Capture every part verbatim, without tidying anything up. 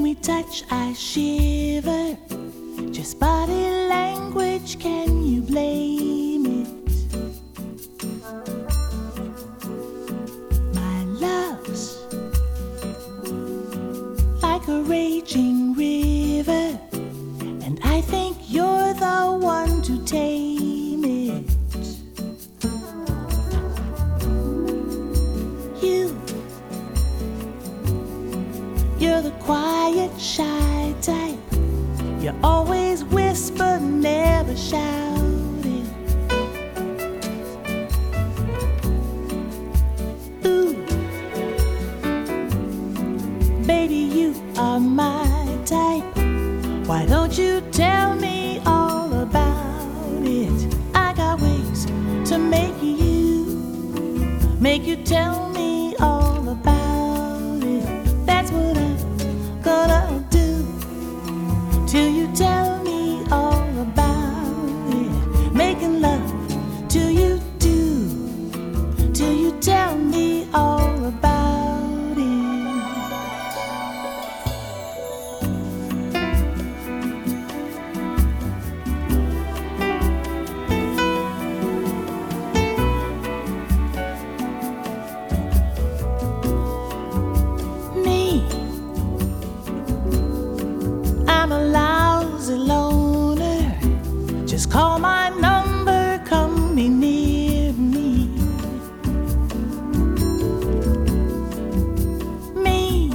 me touch, I shiver. Just body language, can you blame it? My love's like a raging river, and I think you're the one to tame it. You, you're the quiet, shy type. You always whisper, never shout it. Ooh, baby, you are my type. Why don't you tell me all about it? I got ways to make you, make you tell me all about it. That's what I'm gonna do, till you tell me all about it. Making love till you do, till you tell me all about it. Me, I'm a lousy loner. Just call my number, come be near me. Me,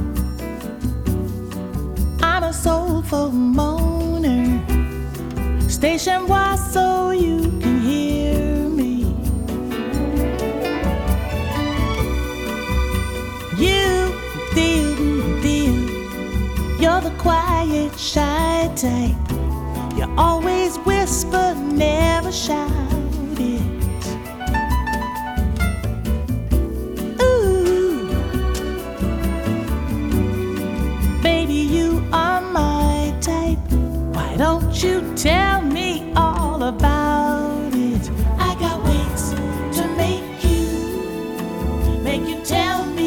I'm a soulful moaner. Station wide so you can hear me. You, deal, deal. You're the quiet, shy type. You always whisper, never shout it. Ooh, baby, you are my type. Why don't you tell me all about it? I got ways to make you, make you tell me